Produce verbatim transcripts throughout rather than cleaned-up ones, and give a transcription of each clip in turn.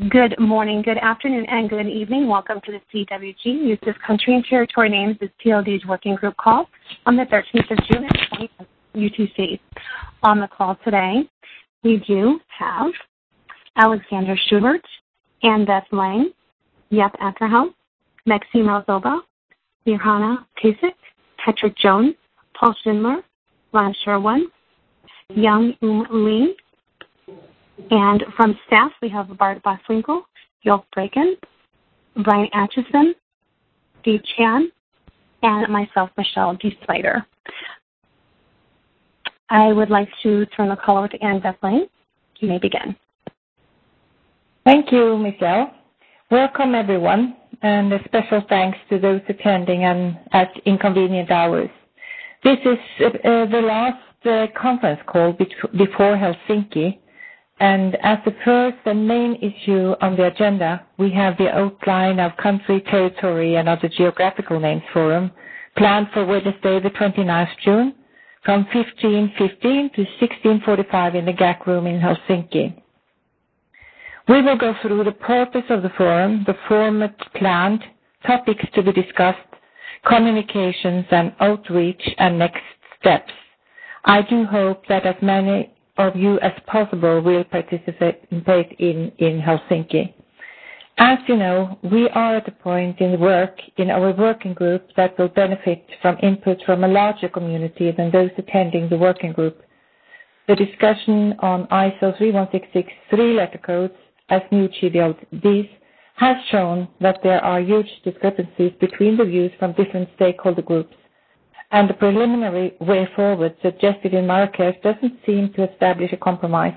Good morning, good afternoon, and good evening. Welcome to the C W G Uses Country and Territory Names as P L D's working group call on the thirteenth of June at twenty U T C. On the call today, we do have Alexander Schubert, Ann Beth Lang, Yep Ackerhelm, Maxime Alzoba, Johanna Kasich, Patrick Jones, Paul Schindler, Ron Sherwin, Young Um Lee, and from staff, we have Bart Boswinkle, Yolk Braken, Brian Atchison, Steve Chan, and myself, Michelle D. Slater. I would like to turn the call over to Ann Beth Lang. You may begin. Thank you, Michelle. Welcome, everyone, and a special thanks to those attending and at inconvenient hours. This is uh, the last uh, conference call be- before Helsinki. And as the first and main issue on the agenda, we have the outline of Country, Territory, and Other Geographical Names Forum planned for Wednesday, the twenty-ninth of June, from fifteen fifteen to sixteen forty-five in the G A C room in Helsinki. We will go through the purpose of the forum, the format planned, topics to be discussed, communications and outreach, and next steps. I do hope that as many of you as possible will participate in, in Helsinki. As you know, we are at a point in the work in our working group that will benefit from input from a larger community than those attending the working group. The discussion on I S O three one six six three-letter codes as new G B L Ds has shown that there are huge discrepancies between the views from different stakeholder groups, and the preliminary way forward suggested in Marrakesh doesn't seem to establish a compromise.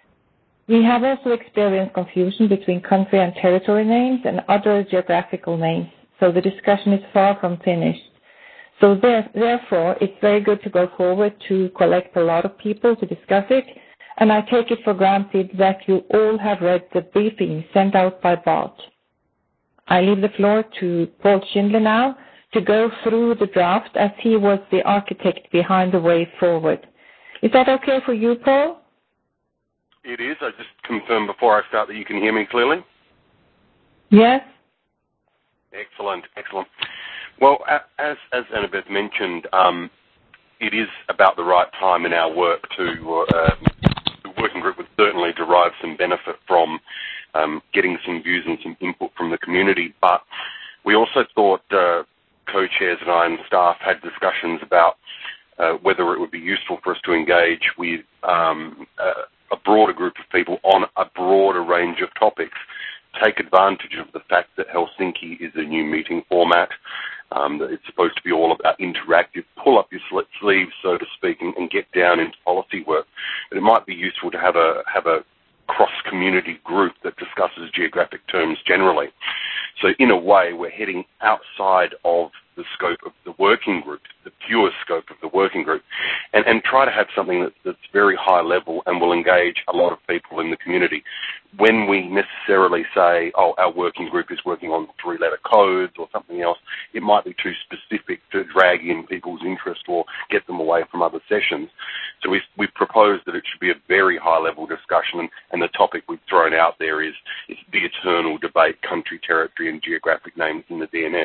We have also experienced confusion between country and territory names and other geographical names, so the discussion is far from finished. So there, therefore, it's very good to go forward to collect a lot of people to discuss it, and I take it for granted that you all have read the briefing sent out by Bart. I leave the floor to Paul Schindler now, to go through the draft as he was the architect behind the way forward. Is that okay for you, Paul? It is. I just confirm before I start that you can hear me clearly? Yes. Excellent, excellent. Well, as, as Annabeth mentioned, um, it is about the right time in our work to, uh, the working group would certainly derive some benefit from um, getting some views and some input from the community, but we also thought uh, co-chairs and I and staff had discussions about uh, whether it would be useful for us to engage with um, a, a broader group of people on a broader range of topics, take advantage of the fact that Helsinki is a new meeting format, um, that it's supposed to be all about interactive, pull up your sleeves, so to speak, and, and get down into policy work. But it might be useful to have a have a cross-community group that discusses geographic terms generally. So in a way, we're heading outside of the scope of the working group, the pure scope of the working group, and, and try to have something that's, that's very high level and will engage a lot of people in the community. When we necessarily say, oh, our working group is working on three-letter codes or something else, it might be too specific to drag in people's interest or get them away from other sessions. So we, we've proposed that it should be a very high-level discussion, and, and the topic we've thrown out there is, is the eternal debate, country, territory, and geographic names in the D N F.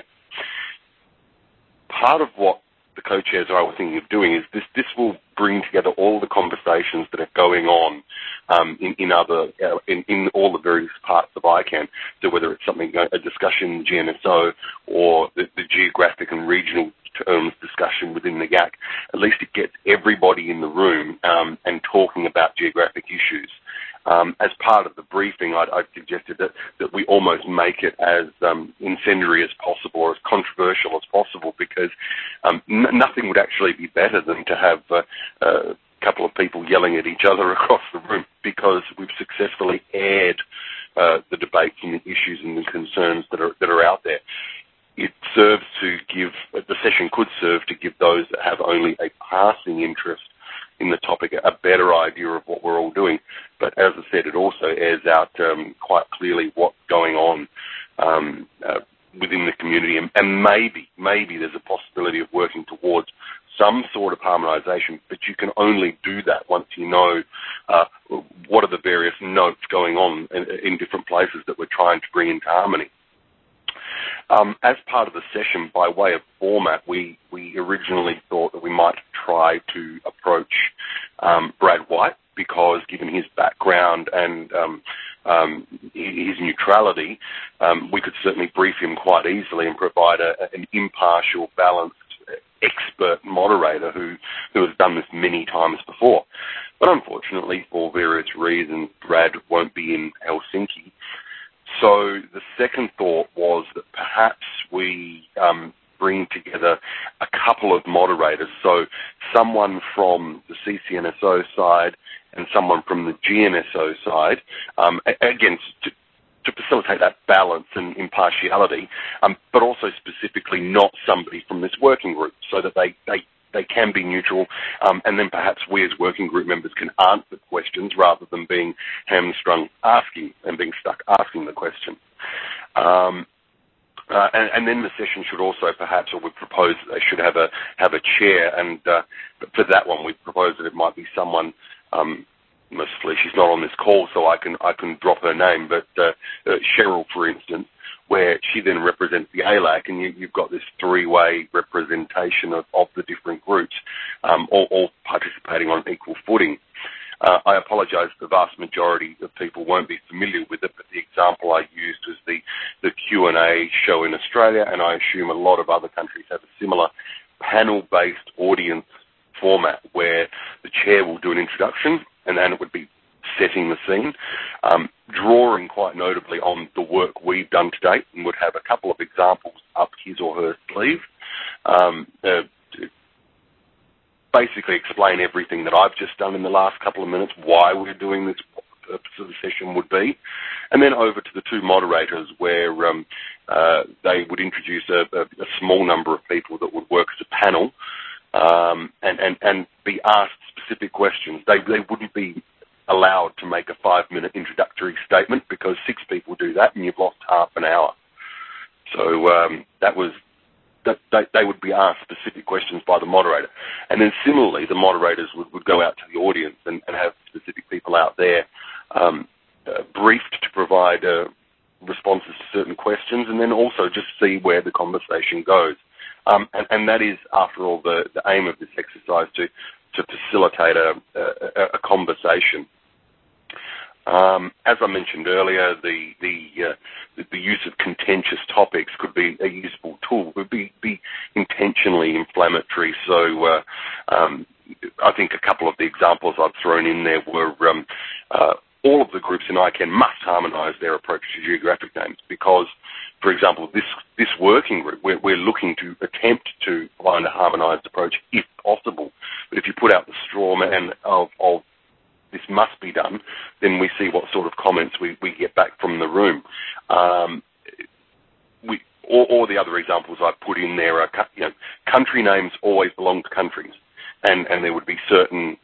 Part of what the co-chairs and I were thinking of doing is this, this will bring together all the conversations that are going on um, in, in other, uh, in, in all the various parts of I CAN. So whether it's something, a discussion in G N S O or the, the geographic and regional terms discussion within the G A C, at least it gets everybody in the room um, and talking about geographic issues. Um, as part of the briefing, I'd, I'd suggested that, that we almost make it as um, incendiary as possible or as controversial as possible, because um, n- nothing would actually be better than to have uh, a couple of people yelling at each other across the room, because we've successfully aired uh, the debates and the issues and the concerns that are that are out there. It serves to give, the session could serve to give those that have only a passing interest in the topic a better idea of what we're all doing. But as I said, it also airs out um, quite clearly what's going on um, uh, within the community, and, and maybe, maybe there's a possibility of working towards some sort of harmonisation, but you can only do that once you know uh, what are the various notes going on in, in different places that we're trying to bring into harmony. Um, as part of the session, by way of format, we, we originally thought that we might try to approach um, Brad White, because given his background and um, um, his neutrality, um, we could certainly brief him quite easily and provide a, an impartial, balanced, expert moderator who, who has done this many times before. But unfortunately, for various reasons, Brad won't be in Helsinki. So the second thought was that perhaps we um, bring together a couple of moderators, so someone from the C C N S O side and someone from the G N S O side, um, again, to, to facilitate that balance and impartiality, um, but also specifically not somebody from this working group, so that they, they, they can be neutral, um, and then perhaps we as working group members can answer questions rather than being hamstrung asking and being stuck asking the question. Um, uh, and, and then the session should also perhaps, or we propose that they should have a have a chair, and uh, for that one we propose that it might be someone. Um, Mostly, she's not on this call, so I can I can drop her name. But uh, uh, Cheryl, for instance, where she then represents the A L A C, and you, you've got this three-way representation of, of the different groups, um, all, all participating on equal footing. Uh, I apologise, the vast majority of people won't be familiar with it, but the example I used was the, the Q and A show in Australia, and I assume a lot of other countries have a similar panel-based audience format where the chair will do an introduction, and then it would be setting the scene, um, drawing quite notably on the work we've done to date, and would have a couple of examples up his or her sleeve, um, uh, to basically explain everything that I've just done in the last couple of minutes, why we're doing this, what the purpose of the session would be, and then over to the two moderators where um, uh, they would introduce a, a, a small number of people that would work as a panel, Um, and, and, and be asked specific questions. They, they wouldn't be allowed to make a five-minute introductory statement, because six people do that and you've lost half an hour. So um, that was that they, they would be asked specific questions by the moderator. And then similarly, the moderators would, would go out to the audience and, and have specific people out there um, uh, briefed to provide uh, responses to certain questions, and then also just see where the conversation goes. Um, and, and that is, after all, the, the aim of this exercise, to, to facilitate a, a, a conversation. Um, as I mentioned earlier, the the, uh, the the use of contentious topics could be a useful tool. It would be, be intentionally inflammatory. So uh, um, I think a couple of the examples I've thrown in there were um, uh, all of the groups in I C A N must harmonise their approach to geographic names, because, for example, this, this working group, we're, we're looking to attempt to find a harmonised approach if possible. But if you put out the straw man of, of this must be done, then we see what sort of comments we, we get back from the room. Um, we, or, or the other examples I've put in there are, you know, country names always belong to countries, and, and there would be certain,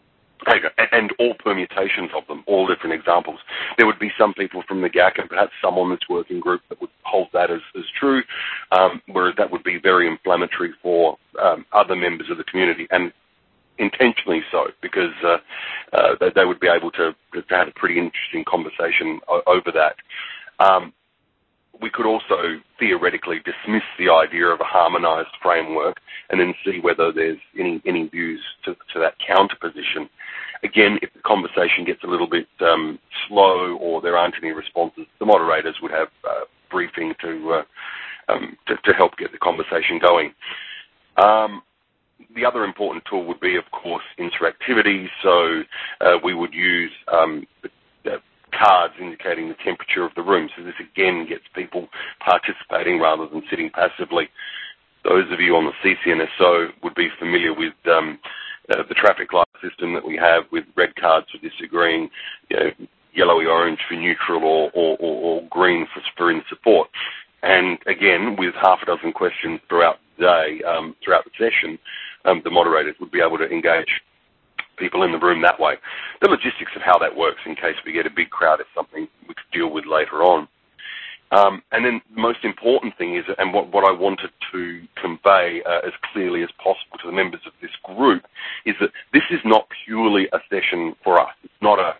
and all permutations of them, all different examples. There would be some people from the G A C and perhaps some on this working group that would hold that as, as true, um, whereas that would be very inflammatory for um, other members of the community, and intentionally so, because uh, uh, they, they would be able to, to have a pretty interesting conversation o- over that. Um, we could also theoretically dismiss the idea of a harmonised framework and then see whether there's any, any views to, to that counter position. Again, if the conversation gets a little bit um, slow or there aren't any responses, the moderators would have uh, briefing to, uh, um, to, to help get the conversation going. Um, the other important tool would be, of course, interactivity. So uh, we would use um, uh, cards indicating the temperature of the room. So this again gets people participating rather than sitting passively. Those of you on the C C N S O would be familiar with um, uh, the traffic light system that we have, with red cards for disagreeing, you know, yellowy orange for neutral, or, or, or, or green for, for in support. And again, with half a dozen questions throughout the day, um, throughout the session, um, the moderators would be able to engage people in the room that way. The logistics of how that works, in case we get a big crowd, is something we could deal with later on. Um, and then the most important thing is, and what, what I wanted to convey uh, as clearly as possible to the members of this group, is that this is not purely a session for us. It's not a,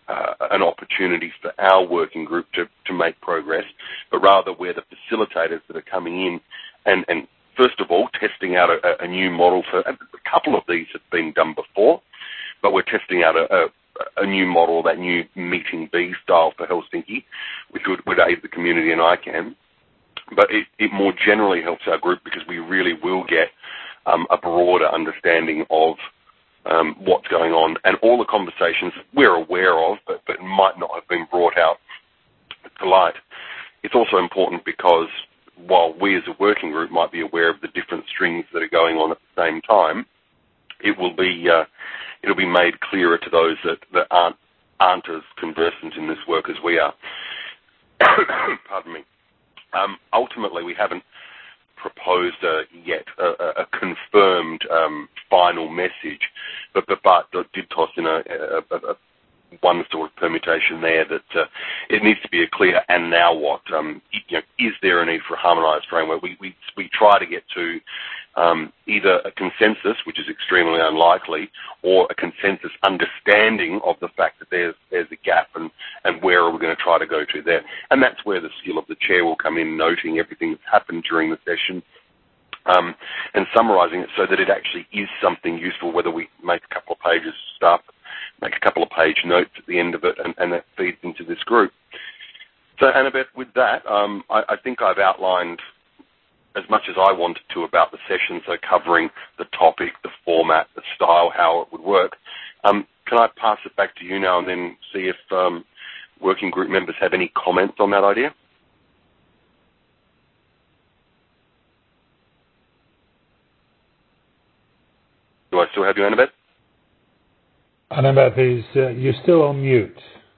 uh, an opportunity for our working group to, to make progress, but rather we're the facilitators that are coming in and, and first of all, testing out a, a new model. For a couple of these have been done before, but we're testing out a, a, a new model, that new Meeting B style for Helsinki, which would, would aid the community and I CAN. But it, it more generally helps our group because we really will get um, a broader understanding of um, what's going on and all the conversations we're aware of, but, but might not have been brought out to light. It's also important because while we as a working group might be aware of the different strings that are going on at the same time, it will be uh, it'll be made clearer to those that, that aren't aren't as conversant in this work as we are. Pardon me. Um, ultimately, we haven't proposed uh, yet a, a confirmed um, final message, but but Bart did toss in a, a, a one sort of permutation there that uh, it needs to be a clear and now what. Um, you know, is there a need for a harmonised framework? We, we we try to get to um, either a consensus, which is extremely unlikely, or a consensus understanding of the fact that there's there's a gap and, and where are we going to try to go to there. And that's where the skill of the chair will come in, noting everything that's happened during the session um, and summarising it so that it actually is something useful, whether we make a couple of pages of stuff, make a couple of page notes at the end of it, and, and that feeds into this group. So, Annabeth, with that, um, I, I think I've outlined as much as I wanted to about the session, so covering the topic, the format, the style, how it would work. Um, can I pass it back to you now and then see if um, working group members have any comments on that idea? Do I still have you, Annabeth? Annabeth, is uh, you're still on mute.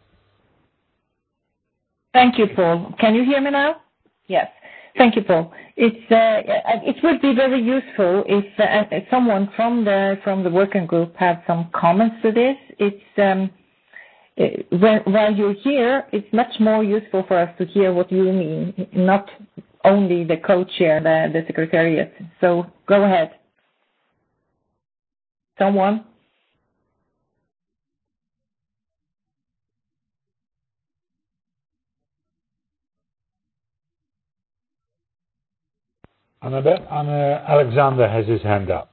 Thank you, Paul. Can you hear me now? Yes. Thank you, Paul. It's uh, it would be very useful if uh, someone from the from the working group had some comments to this. It's um, it, when, while you're here, it's much more useful for us to hear what you mean, not only the co-chair, the, the secretariat. So go ahead. Someone. Annabeth, Anna, Alexander has his hand up.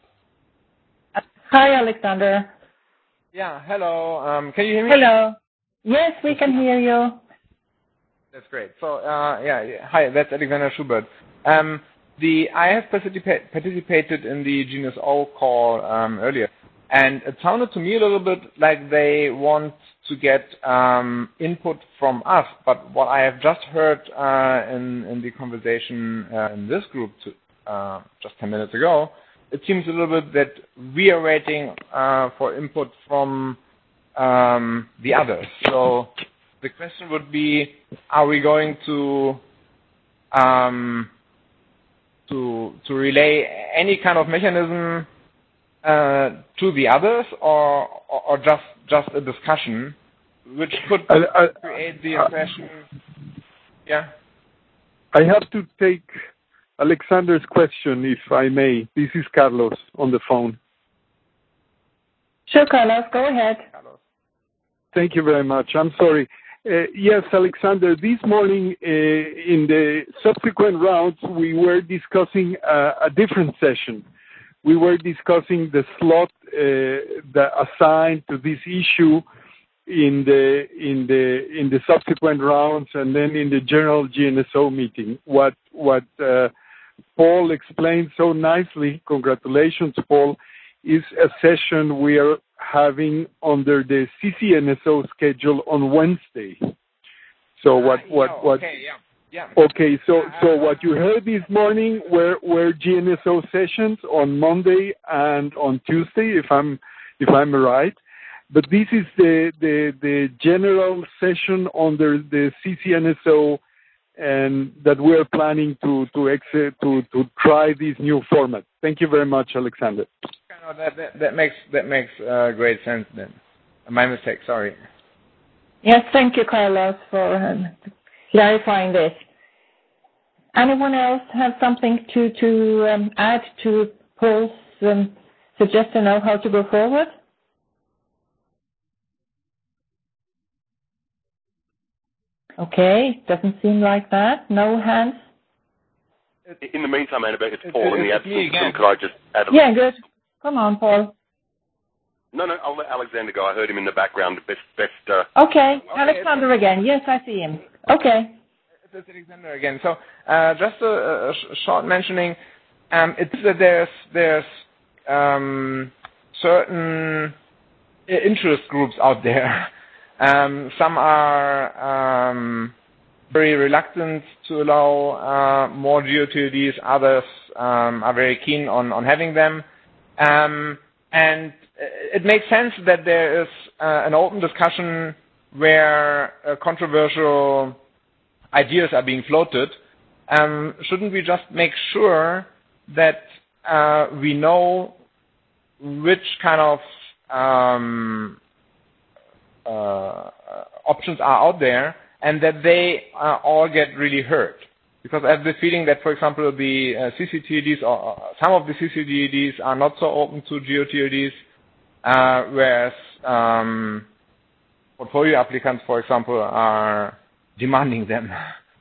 Hi, Alexander. Yeah, hello. Um, can you hear me? Hello. Yes, we can hear you. That's great. So, uh, yeah, yeah, hi, that's Alexander Schubert. Um, the I have participa- participated in the G N S O call um, earlier, and it sounded to me a little bit like they want to get um, input from us. But what I have just heard uh, in, in the conversation uh, in this group to, uh, just ten minutes ago, it seems a little bit that we are waiting uh, for input from um, the others. So the question would be, are we going to um, to to relay any kind of mechanism uh, to the others, or, or or just just a discussion, which could I, I, create the impression? Yeah. I have to take Alexander's question, if I may. This is Carlos on the phone. Sure, Carlos, go ahead. Carlos. Thank you very much. I'm sorry. Uh, yes, Alexander, this morning uh, in the subsequent rounds, we were discussing uh, a different session. We were discussing the slot uh, that assigned to this issue in the in the in the subsequent rounds, and then in the general G N S O meeting. What what uh, Paul explained so nicely, congratulations, Paul, is a session we are having under the C C N S O schedule on Wednesday. So what Uh, what yeah, what? Okay, yeah. Yeah. Okay, so so what you heard this morning were were G N S O sessions on Monday and on Tuesday, if I'm if I'm right. But this is the the, the general session under the C C N S O, and that we're planning to to exit to to try this new format. Thank you very much, Alexander. No, that, that that makes that makes uh, great sense then. My mistake. Sorry. Yes, thank you, Carlos, for um, clarifying this. Anyone else have something to to um, add to Paul's um, suggestion of how to go forward? Okay, doesn't seem like that. No hands? In the meantime, Annabeth, it's It's- Paul. In the it's me absence of again. them, could I just add a Yeah, good. Come on, Paul. No, no, I'll let Alexander go. I heard him in the background. Best, best. Uh... Okay, Alexander again. Yes, I see him. Okay. It's Alexander again. So uh, just a, a sh- short mentioning. Um, it's that there's there's um, certain interest groups out there. Um, some are um, very reluctant to allow uh, more G O T L Ds. Others um, are very keen on, on having them. Um, and it makes sense that there is uh, an open discussion where uh, controversial ideas are being floated. Um, shouldn't we just make sure that uh, we know which kind of um, uh, options are out there and that they uh, all get really heard? Because I have the feeling that, for example, the uh, C C T L Ds or uh, some of the C C T L Ds are not so open to G O T L Ds, uh, whereas um, portfolio applicants, for example, are demanding them.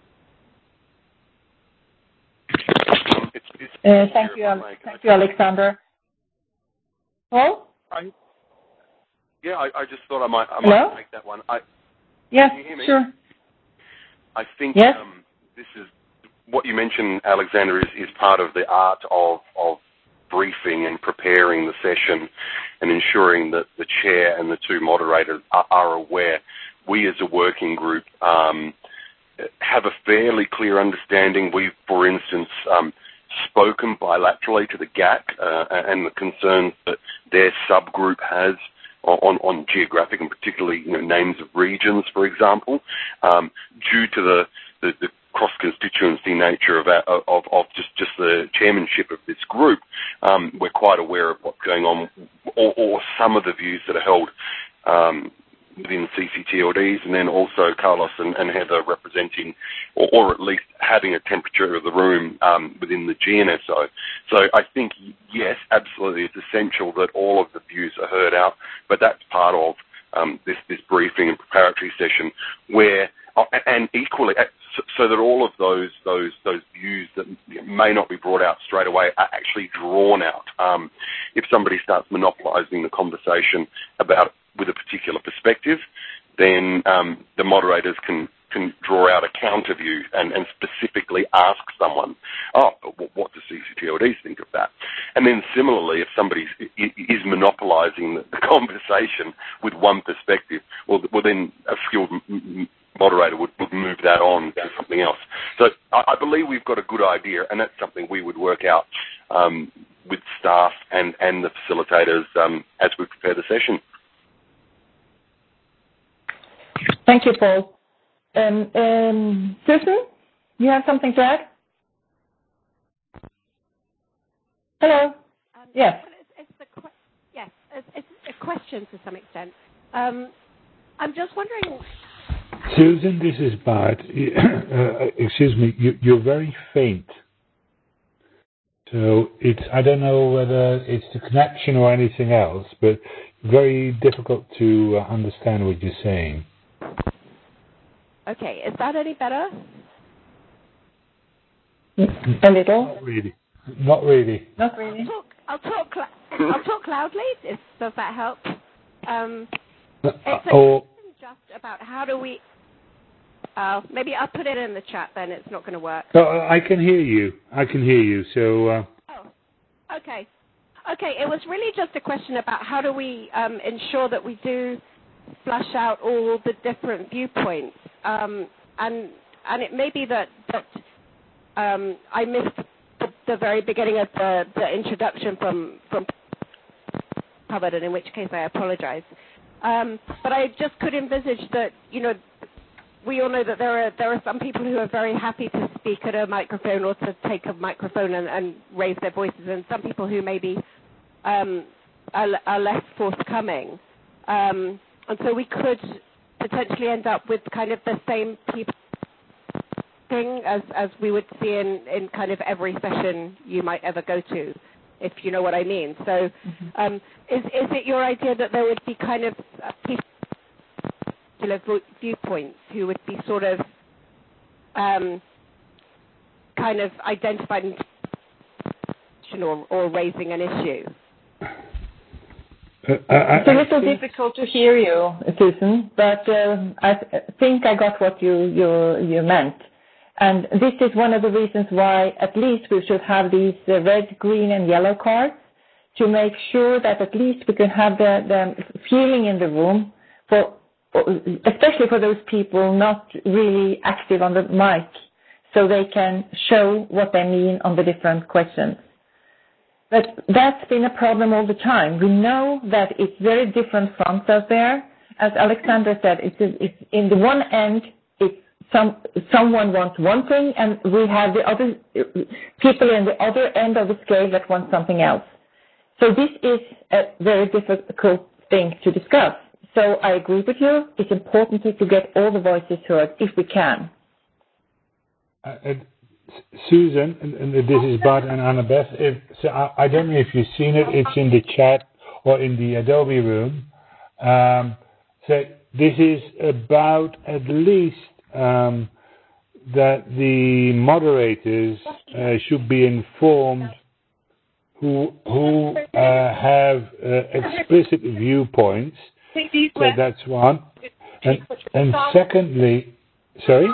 Uh, thank you, Al- thank you, Alexander. Paul? I, yeah, I, I just thought I might, I Hello? might take that one. I, Yes, can you hear me? sure. I think Yes? um, this is what you mentioned, Alexander, is, is part of the art of, of briefing and preparing the session and ensuring that the chair and the two moderators are, are aware. We as a working group um, have a fairly clear understanding. We've, for instance, um, spoken bilaterally to the G A C uh, and the concerns that their subgroup has on, on geographic and particularly you know, names of regions, for example, um, due to the, the, the cross-constituency nature of, our, of, of just, just the chairmanship of this group. Um, we're quite aware of what's going on, or, or some of the views that are held um, within C C T L Ds, and then also Carlos and, and Heather representing, or, or at least having a temperature of the room um, within the G N S O. So I think, yes, absolutely, it's essential that all of the views are heard out, but that's part of um, this, this briefing and preparatory session where, and equally, so that all of those those those views that may not be brought out straight away are actually drawn out. Um, if somebody starts monopolising the conversation about with a particular perspective, then um, the moderators can, can draw out a counter view and, and specifically ask someone, oh, what do C C T L Ds think of that? And then similarly, if somebody is monopolising the, the conversation with one perspective, well, well then a skilled moderator would, would move that on to something else. So I, I believe we've got a good idea, and that's something we would work out um, with staff and, and the facilitators um, as we prepare the session. Thank you, Paul. Um, um, Susan, you have something to add? Hello. Um, Yes. Well, it's, it's the que- yes, it's, it's a question to some extent. Um, I'm just wondering. Susan, this is Bart. Uh, excuse me, you, you're very faint. So it's, I don't know whether it's the connection or anything else, but very difficult to uh, understand what you're saying. Okay, is that any better? A little. Not really. Not really. Not really. I'll talk. I'll talk. Cl- I'll talk loudly. If, does that help? Um, Uh, it's a or question just about how do we. Uh, maybe I'll put it in the chat. Then it's not going to work. oh, I can hear you. I can hear you. So. Uh, Oh, okay. Okay, it was really just a question about how do we um, ensure that we do flush out all the different viewpoints, um, and and it may be that that um, I missed the, the very beginning of the, the introduction from from covered, and in which case I apologize. Um, but I just could envisage that you know we all know that there are there are some people who are very happy to speak at a microphone or to take a microphone and, and raise their voices, and some people who maybe um, are, are less forthcoming. Um, and so we could potentially end up with kind of the same people thing as, as we would see in, in kind of every session you might ever go to, if you know what I mean. So um, is, is it your idea that there would be kind of uh, people particular viewpoints who would be sort of um, kind of identifying or, or raising an issue? Uh, I, it's a little think... difficult to hear you, Susan, but uh, I th- think I got what you, you, you meant. And this is one of the reasons why at least we should have these uh, red, green, and yellow cards to make sure that at least we can have the, the feeling in the room, for, especially for those people not really active on the mic, so they can show what they mean on the different questions. But that's been a problem all the time. We know that it's very different fronts out there. As Alexander said, it's, it's in the one end, it's some, someone wants one thing, and we have the other people in the other end of the scale that want something else. So this is a very difficult thing to discuss. So I agree with you. It's important to get all the voices heard if we can. Uh, uh, Susan, and, and this is Bart and Annabeth. If, so I, I don't know if you've seen it. It's in the chat or in the Adobe room. Um, so this is about at least um, that the moderators uh, should be informed who who uh, have uh, explicit viewpoints. So that's one. And, and secondly, sorry?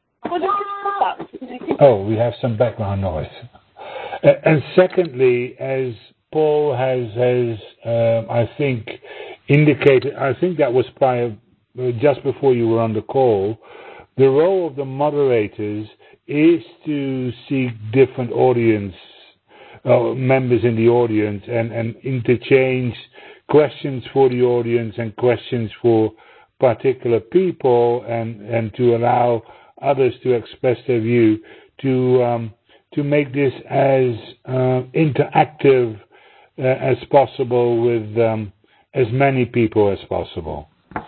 Oh, we have some background noise. Uh, and secondly, as Paul has, has um, I think, indicated, I think that was prior, uh, just before you were on the call, the role of the moderators is to seek different audience uh, members in the audience and, and interchange questions for the audience and questions for particular people, and, and to allow others to express their view, to um, to make this as uh, interactive uh, as possible with um, as many people as possible.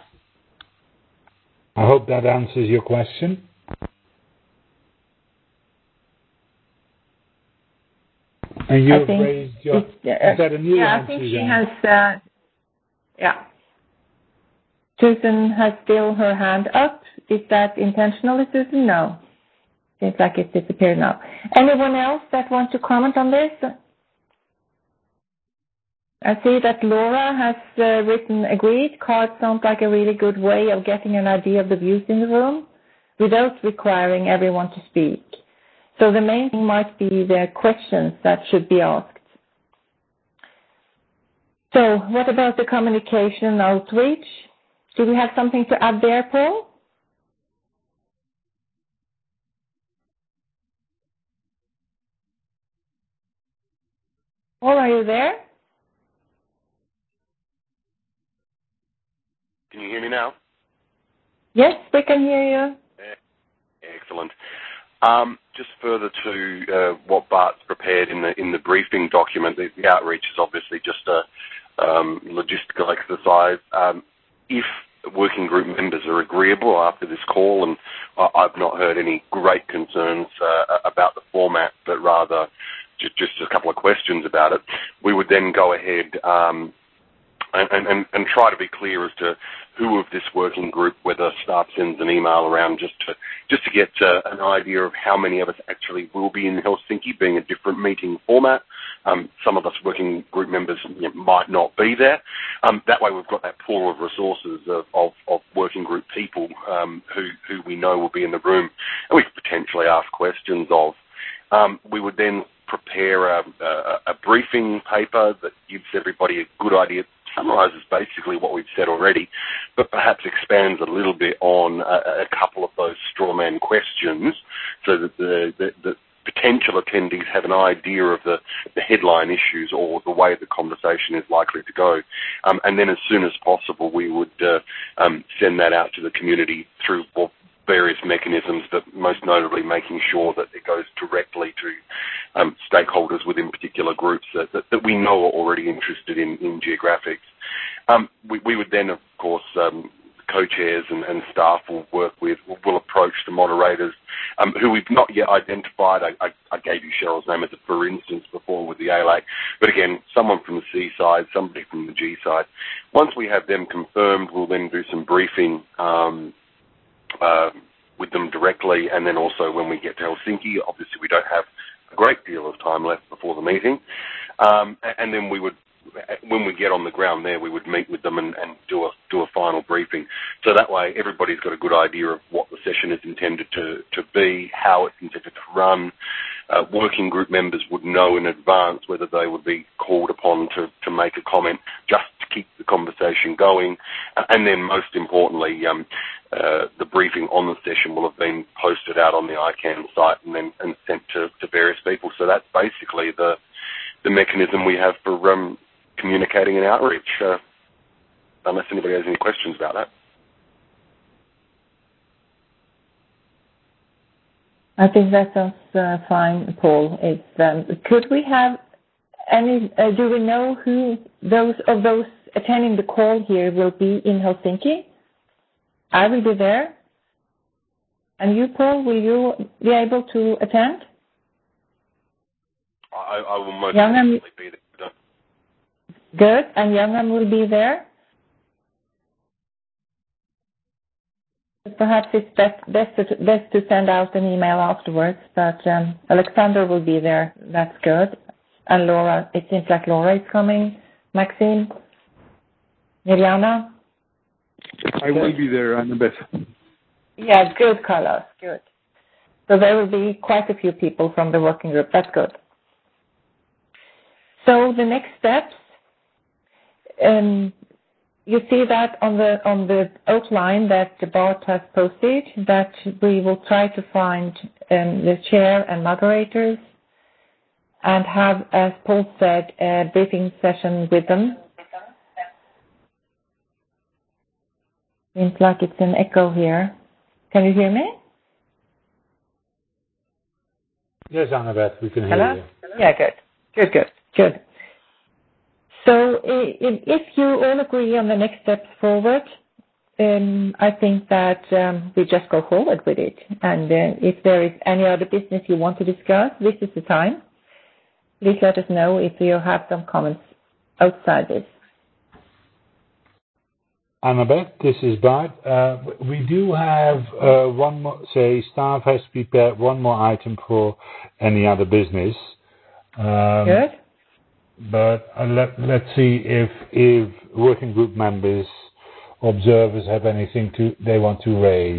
I hope that answers your question. And you've raised your... Is that a new yeah, answer? I think she has... Uh, yeah. Susan has still her hand up. Is that intentionally, Susan? No. Seems like it disappeared now. Anyone else that wants to comment on this? I see that Laura has uh, written agreed. Cards sound like a really good way of getting an idea of the views in the room without requiring everyone to speak. So the main thing might be the questions that should be asked. So what about the communication outreach? Do we have something to add there, Paul? Paul, are you there? Can you hear me now? Yes, we can hear you. Excellent. Um, just further to uh, what Bart's prepared in the in the briefing document, the, the outreach is obviously just a um, logistical exercise. Um, if working group members are agreeable after this call, and I've not heard any great concerns uh, about the format, but rather just, just a couple of questions about it, we would then go ahead um, and, and, and try to be clear as to who of this working group, whether staff sends an email around just to just to get uh, an idea of how many of us actually will be in Helsinki, being a different meeting format. Um, some of us working group members you know, might not be there. Um, that way we've got that pool of resources of, of, of working group people um, who, who we know will be in the room, and we could potentially ask questions of. Um, we would then prepare a, a, a briefing paper that gives everybody a good idea, summarises basically what we've said already, but perhaps expands a little bit on a, a couple of those straw man questions so that the, the, the potential attendees have an idea of the, the headline issues or the way the conversation is likely to go. Um, and then as soon as possible, we would uh, um, send that out to the community through well, various mechanisms, but most notably making sure that it goes directly to um, stakeholders within particular groups that, that, that we know are already interested in, in geographics. Um, we, we would then, of course, um, co-chairs and, and staff will work with, will approach the moderators um, who we've not yet identified. I, I, I gave you Cheryl's name as a for instance before with the A L A. But again, someone from the C side, somebody from the G side. Once we have them confirmed, we'll then do some briefing um, uh, with them directly, and then also when we get to Helsinki, obviously we don't have a great deal of time left before the meeting, um, and then we would, when we get on the ground there, we would meet with them and, and do a do a final briefing. So that way, everybody's got a good idea of what the session is intended to, to be, how it's intended to run. Uh, working group members would know in advance whether they would be called upon to, to make a comment, just to keep the conversation going. And then, most importantly, um, uh, the briefing on the session will have been posted out on the I CANN site and then and sent to, to various people. So that's basically the the mechanism we have for um, communicating and outreach, uh, unless anybody has any questions about that. I think that sounds uh, fine, Paul. It's, um, could we have any, uh, do we know who those of those attending the call here will be in Helsinki? I will be there. And you, Paul, will you be able to attend? I, I will most Youngam, definitely be there. Good. And Youngam will be there? Perhaps it's best, best, to, best to send out an email afterwards, but um, Alexander will be there. That's good. And Laura, it seems like Laura is coming. Maxine? Mirjana? I will be there, Annabeth. Yeah, good, Carlos. Good. So there will be quite a few people from the working group. That's good. So the next steps, um, you see that on the on the outline that Bart has posted, that we will try to find um, the chair and moderators and have, as Paul said, a briefing session with them. Seems like it's an echo here. Can you hear me? Yes, Annabeth, we can hear Hello? you. Yeah, good. Good, good, good. So if you all agree on the next steps forward, um, I think that um, we just go forward with it. And uh, if there is any other business you want to discuss, this is the time. Please let us know if you have some comments outside this. Annabeth, this is Bart. Uh, we do have uh, one more, say, staff has prepared one more item for any other business. Um, Good. But uh, let, let's see if if working group members, observers have anything to they want to raise.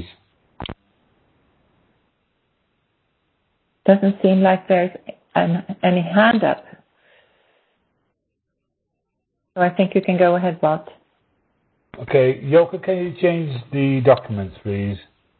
Doesn't seem like there's an, any hand up. So I think you can go ahead, Bart. Okay, Joke, can you change the documents, please?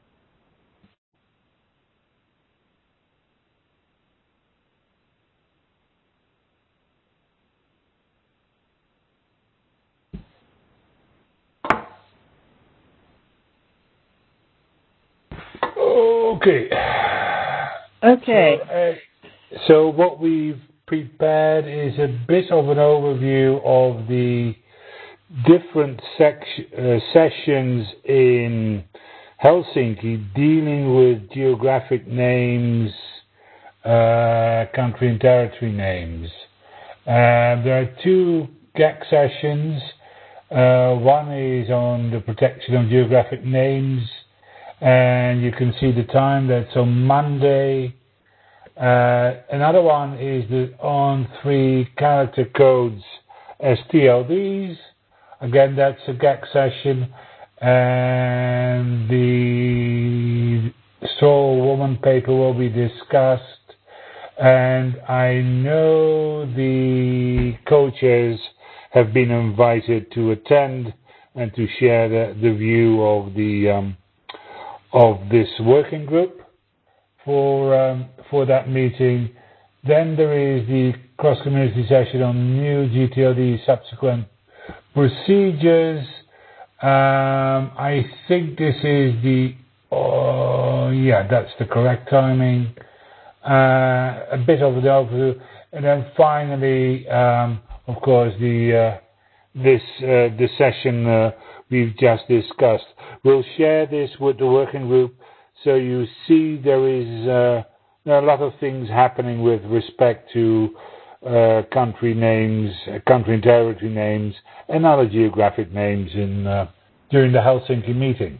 Okay. Okay. So, uh, so what we've prepared is a bit of an overview of the different sec- uh, sessions in Helsinki dealing with geographic names, uh, country and territory names. Uh, there are two G A C sessions. Uh, one is on the protection of geographic names, and you can see the time. That's on Monday. Uh, another one is the, on three character codes as T L Ds. Again, that's a G A C session, and the Soul Woman paper will be discussed. And I know the coaches have been invited to attend and to share the, the view of the um, of this working group for um, for that meeting. Then there is the cross-community session on new G T L D subsequent procedures. Um, I think this is the uh, yeah, that's the correct timing. Uh, a bit of an overview, and then finally, um, of course, the uh, this uh, the session uh, we've just discussed. We'll share this with the working group, so you see there is uh, there are a lot of things happening with respect to uh, country names, uh, country and territory names, and other geographic names in uh, during the Helsinki meeting.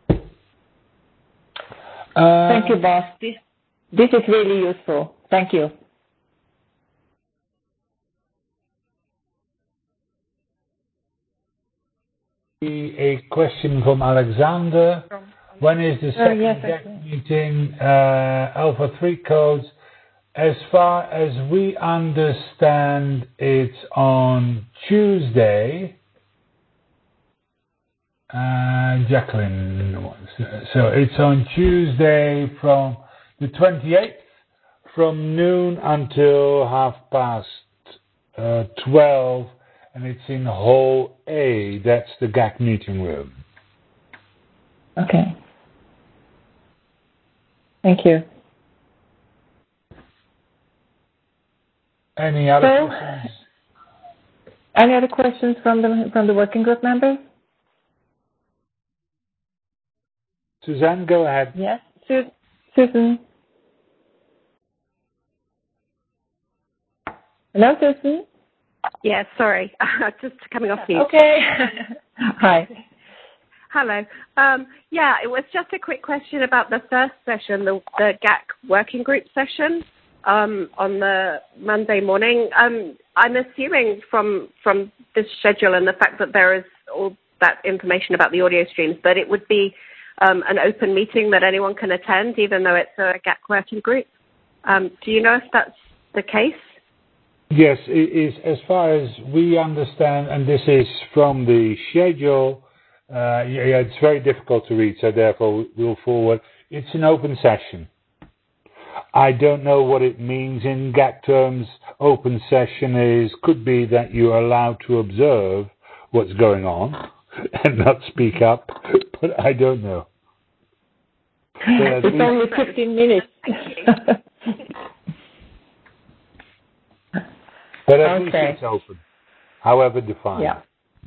Uh, Thank you, boss. This, this is really useful. Thank you. A question from Alexander. When is the second uh, yes, G A C meeting? Uh, Alpha three codes. As far as we understand, it's on Tuesday. Uh, Jacqueline. So it's on Tuesday from the twenty-eighth from noon until half past uh, twelve. And it's in Hall A. That's the G A C meeting room. Okay. Thank you. Any other so, questions? Any other questions from the from the working group members? Suzanne, go ahead. Yes, Su- Susan. Hello, Susan. Yeah, sorry. Just coming off mute. Okay. Hi. Hello. Um, yeah, it was just a quick question about the first session, the, the G A C working group session um, on the Monday morning. Um, I'm assuming from from this schedule and the fact that there is all that information about the audio streams, that it would be um, an open meeting that anyone can attend, even though it's a G A C working group. Um, do you know if that's the case? Yes, it is, as far as we understand, and this is from the schedule. Uh, yeah, it's very difficult to read, so therefore we'll forward. It's an open session. I don't know what it means in G A C terms. Open session is could be that you're allowed to observe what's going on and not speak up, but I don't know. It's least... only fifteen minutes. But at okay. least it's open, however defined. Yeah.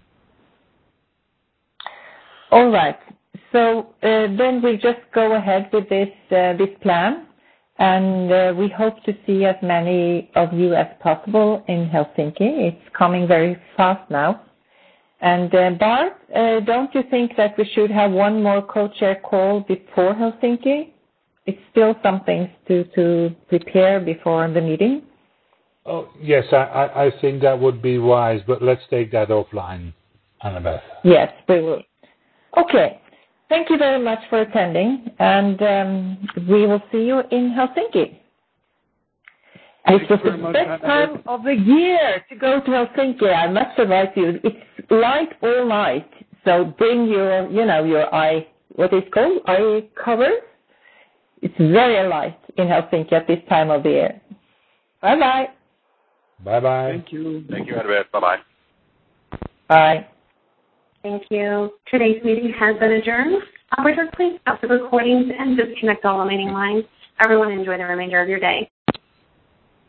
All right. So uh, then we just go ahead with this uh, this plan, and uh, we hope to see as many of you as possible in Helsinki. It's coming very fast now. And uh, Bart, uh, don't you think that we should have one more co-chair call before Helsinki? It's still some things to, to prepare before the meeting. Oh, yes, I, I think that would be wise, but let's take that offline, Annabeth. Yes, we will. Okay. Thank you very much for attending, and um, we will see you in Helsinki. It was the much, best time of the year to go to Helsinki. I must advise you. It's light all night, so bring your, you know, your eye, what is it called, eye covers. It's very light in Helsinki at this time of the year. Bye-bye. Bye-bye. Thank you. Thank you, Annabeth. Bye-bye. Bye. Thank you. Today's meeting has been adjourned. Operators, please stop the recordings and disconnect all remaining lines. Everyone enjoy the remainder of your day.